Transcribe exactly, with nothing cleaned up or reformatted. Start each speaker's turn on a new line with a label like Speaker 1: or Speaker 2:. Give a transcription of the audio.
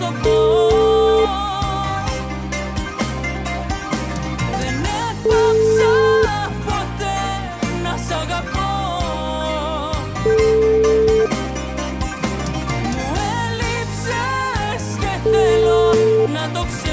Speaker 1: το πω. Δεν έπαψα ποτέ να σ' αγαπώ. Μου έλειψες και θέλω να το ξέρω.